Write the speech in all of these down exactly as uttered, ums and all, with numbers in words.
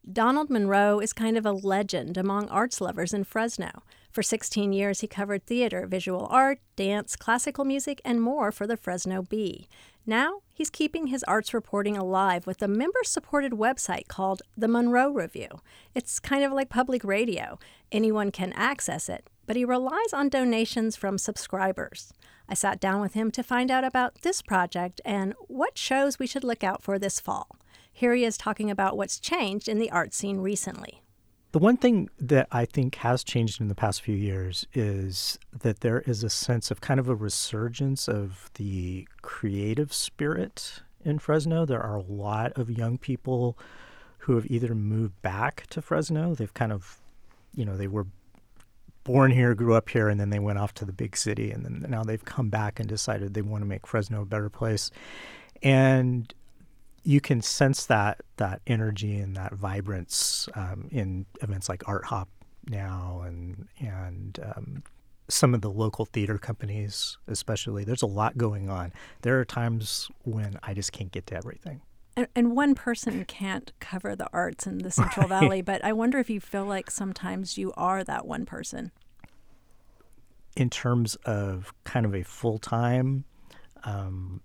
Donald Monroe is kind of a legend among arts lovers in Fresno. For sixteen years, he covered theater, visual art, dance, classical music, and more for the Fresno Bee. Now, he's keeping his arts reporting alive with a member-supported website called The Monroe Review. It's kind of like public radio. Anyone can access it, but he relies on donations from subscribers. I sat down with him to find out about this project and what shows we should look out for this fall. Here he is talking about what's changed in the art scene recently. The one thing that I think has changed in the past few years is that there is a sense of kind of a resurgence of the creative spirit in Fresno. There are a lot of young people who have either moved back to Fresno. They've kind of, you know, they were born here, grew up here, and then they went off to the big city. And then now they've come back and decided they want to make Fresno a better place. And you can sense that that energy and that vibrance um, in events like Art Hop now and and um, some of the local theater companies especially. There's a lot going on. There are times when I just can't get to everything. And, and one person can't cover the arts in the Central Right. Valley, but I wonder if you feel like sometimes you are that one person. In terms of kind of a full-time um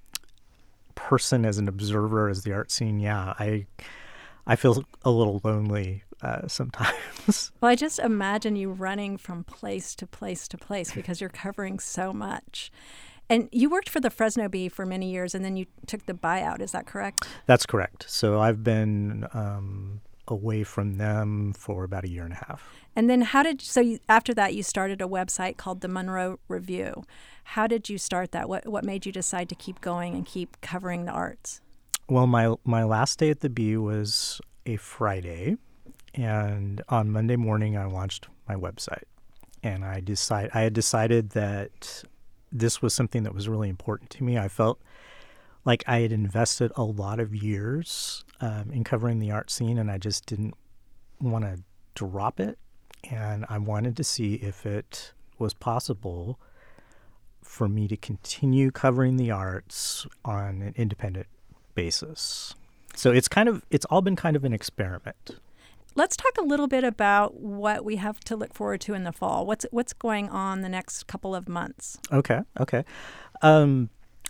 person as an observer as the art scene, yeah, I I feel a little lonely uh, sometimes. Well, I just imagine you running from place to place to place because you're covering so much. And you worked for the Fresno Bee for many years, and then you took the buyout. Is that correct? That's correct. So I've been um, away from them for about a year and a half. And then how did, so you, after that, you started a website called the Monroe Review. How did you start that? What what made you decide to keep going and keep covering the arts? Well, my my last day at the Bee was a Friday, and on Monday morning I launched my website. And I decide I had decided that this was something that was really important to me. I felt like I had invested a lot of years um, in covering the art scene, and I just didn't want to drop it. And I wanted to see if it was possible for me to continue covering the arts on an independent basis. So it's kind of, it's all been kind of an experiment. Let's talk a little bit about what we have to look forward to in the fall. What's what's going on the next couple of months? Okay, okay. Um,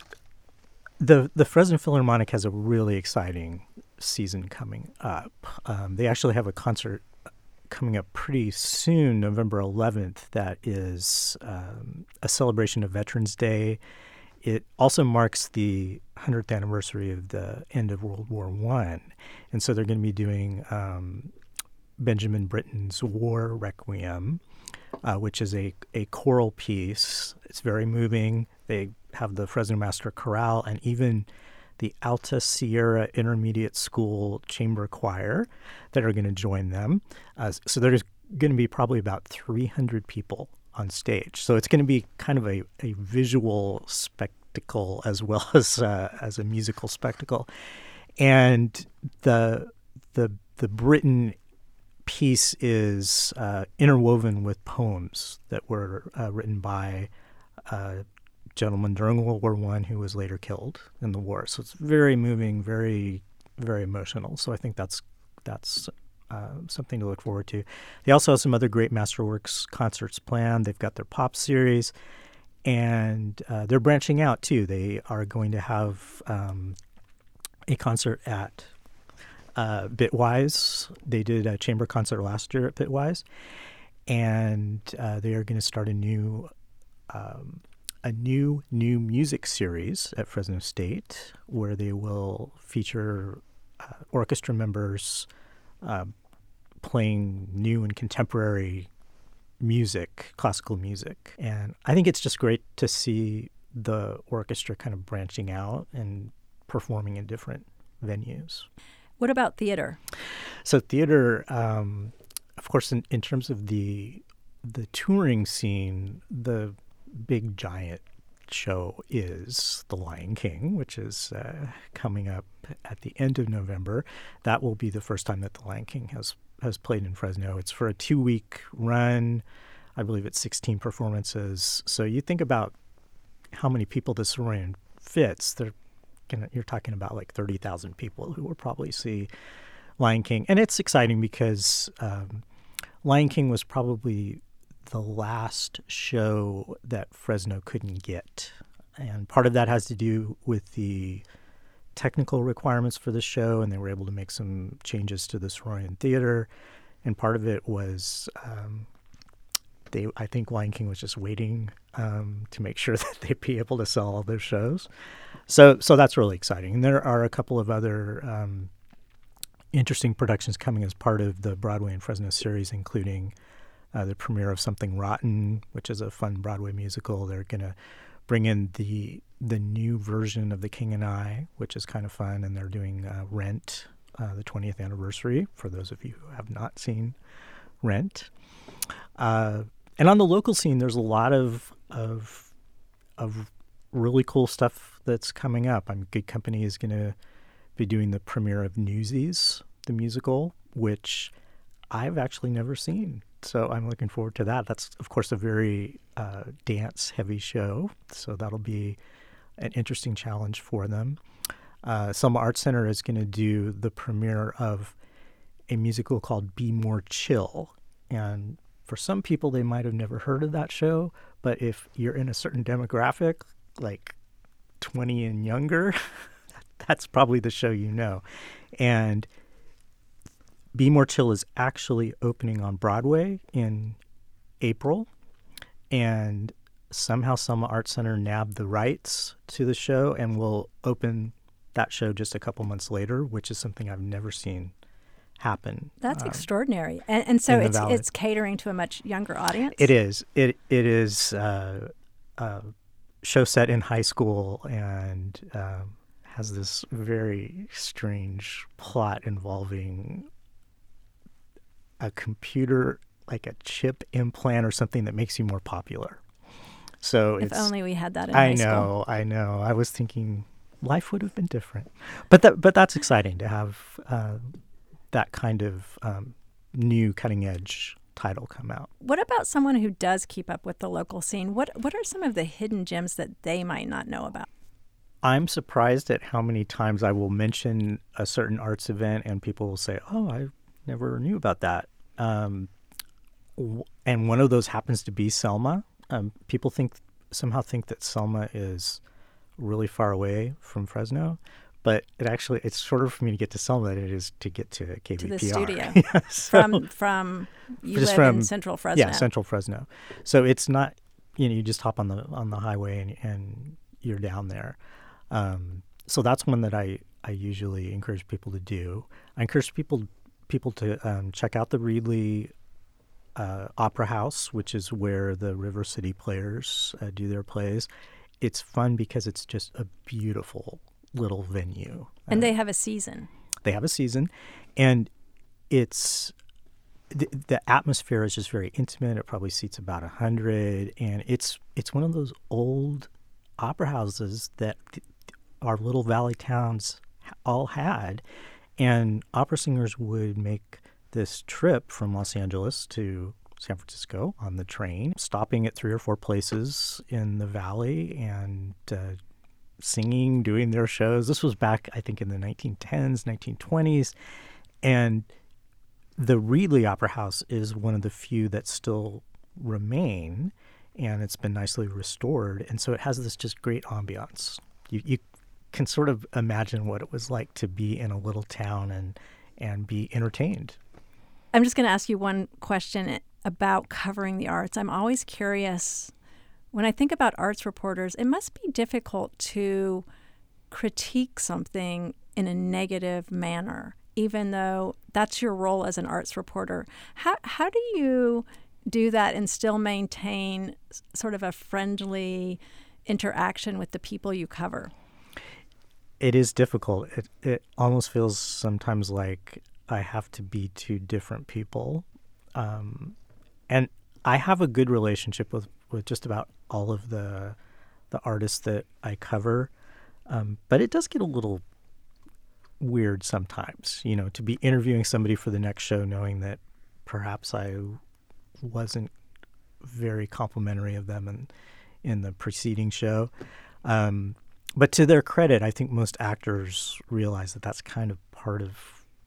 the the Fresno Philharmonic has a really exciting season coming up. Um, they actually have a concert coming up pretty soon, November eleventh, that is um, a celebration of Veterans Day. It also marks the hundredth anniversary of the end of World War One. And so they're going to be doing um, Benjamin Britten's War Requiem, uh, which is a, a choral piece. It's very moving. They have the Fresno Master Chorale and even the Alta Sierra Intermediate School Chamber Choir that are going to join them. Uh, so there's going to be probably about three hundred people on stage. So it's going to be kind of a, a visual spectacle as well as uh, as a musical spectacle. And the the the Britten piece is uh, interwoven with poems that were uh, written by a gentleman during World War One who was later killed in the war. So it's very moving, very very emotional. So I think that's that's uh, something to look forward to. They also have some other great Masterworks concerts planned. They've got their pop series, and uh, they're branching out too. They are going to have um, a concert at uh, Bitwise. They did a chamber concert last year at Bitwise, and uh, they are going to start a new um, a new new music series at Fresno State where they will feature uh, orchestra members uh, playing new and contemporary music, classical music. And I think it's just great to see the orchestra kind of branching out and performing in different venues. What about theater? So theater, um, of course, in, in terms of the the touring scene, the big giant show is The Lion King, which is uh, coming up at the end of November. That will be the first time that The Lion King has, has played in Fresno. It's for a two-week run. I believe it's sixteen performances. So you think about how many people this run fits. They're gonna, you're talking about like thirty thousand people who will probably see Lion King. And it's exciting because um, Lion King was probably the last show that Fresno couldn't get. And part of that has to do with the technical requirements for the show, and they were able to make some changes to the Soroyan Theater. And part of it was, um, they I think Lion King was just waiting um, to make sure that they'd be able to sell all their shows. So so that's really exciting. And there are a couple of other um, interesting productions coming as part of the Broadway and Fresno series, including uh, the premiere of Something Rotten, which is a fun Broadway musical. They're going to bring in the the new version of The King and I, which is kind of fun, and they're doing uh, Rent, uh, the twentieth anniversary, for those of you who have not seen Rent. Uh, and on the local scene, there's a lot of of of really cool stuff that's coming up. I mean, Good Company is going to be doing the premiere of Newsies, the musical, which I've actually never seen. So I'm looking forward to that. That's, of course, a very uh, dance-heavy show, so that'll be an interesting challenge for them. Uh, Selma Arts Center is going to do the premiere of a musical called Be More Chill. And for some people, they might have never heard of that show, but if you're in a certain demographic, like twenty and younger, that's probably the show you know. And Be More Chill is actually opening on Broadway in April, and somehow Selma Arts Center nabbed the rights to the show and will open that show just a couple months later, which is something I've never seen happen. That's uh, extraordinary. And, and so it's Valley. it's catering to a much younger audience? It is. It It is uh, a show set in high school and um, has this very strange plot involving a computer, like a chip implant or something that makes you more popular. So if it's, only we had that in I high know, school. I know. I was thinking life would have been different, but that, but that's exciting to have uh, that kind of um, new cutting edge title come out. What about someone who does keep up with the local scene? What what are some of the hidden gems that they might not know about? I'm surprised at how many times I will mention a certain arts event and people will say, "Oh, I never knew about that." Um, w- and one of those happens to be Selma. Um, people think somehow think that Selma is really far away from Fresno, but it actually it's shorter for me to get to Selma than it is to get to K B P R. To the studio. Yeah, so, from from you just live from, in Central Fresno. Yeah, Central Fresno. So it's not, you know, you just hop on the on the highway and, and you're down there. Um, so that's one that I, I usually encourage people to do. I encourage people people to um, check out the Reedley uh, Opera House, which is where the River City Players uh, do their plays. It's fun because it's just a beautiful little venue. And uh, they have a season. They have a season, and it's the, the atmosphere is just very intimate. It probably seats about a hundred, and it's it's one of those old opera houses that th- our little valley towns all had, and opera singers would make this trip from Los Angeles to San Francisco on the train, stopping at three or four places in the valley and uh, singing, doing their shows. This was back, I think, in the nineteen tens, nineteen twenties, and the Reedley Opera House is one of the few that still remain, and it's been nicely restored, and so it has this just great ambiance. You, you can sort of imagine what it was like to be in a little town and and be entertained. I'm just going to ask you one question about covering the arts. I'm always curious, when I think about arts reporters, it must be difficult to critique something in a negative manner, even though that's your role as an arts reporter. How how do you do that and still maintain sort of a friendly interaction with the people you cover? It is difficult. It it almost feels sometimes like I have to be two different people. Um, and I have a good relationship with, with just about all of the the artists that I cover. Um, but it does get a little weird sometimes, you know, to be interviewing somebody for the next show knowing that perhaps I wasn't very complimentary of them in, in the preceding show. Um, but to their credit, I think most actors realize that that's kind of part of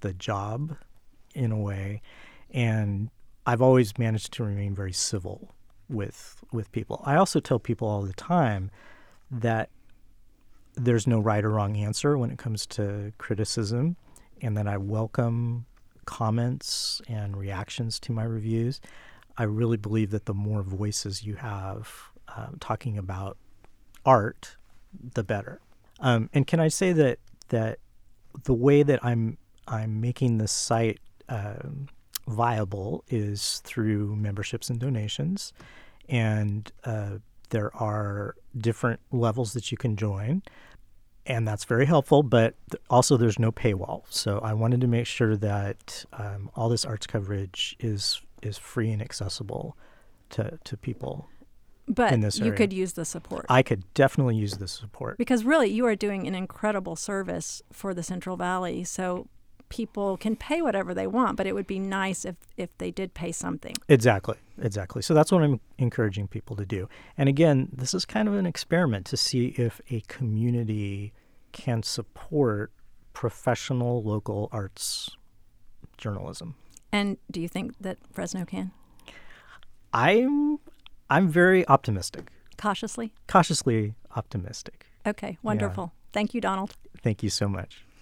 the job in a way. And I've always managed to remain very civil with with people. I also tell people all the time that there's no right or wrong answer when it comes to criticism, and that I welcome comments and reactions to my reviews. I really believe that the more voices you have um, talking about art, the better. Um, and can I say that that the way that I'm I'm making this site um, viable is through memberships and donations, and uh, there are different levels that you can join, and that's very helpful. But th- also, there's no paywall, so I wanted to make sure that um, all this arts coverage is is free and accessible to to people. But in this you area. could use the support. I could definitely use the support. Because really, you are doing an incredible service for the Central Valley. So people can pay whatever they want, but it would be nice if, if they did pay something. Exactly, exactly. So that's what I'm encouraging people to do. And again, this is kind of an experiment to see if a community can support professional local arts journalism. And do you think that Fresno can? I'm I'm very optimistic. Cautiously? Cautiously optimistic. Okay, wonderful. Yeah. Thank you, Donald. Thank you so much.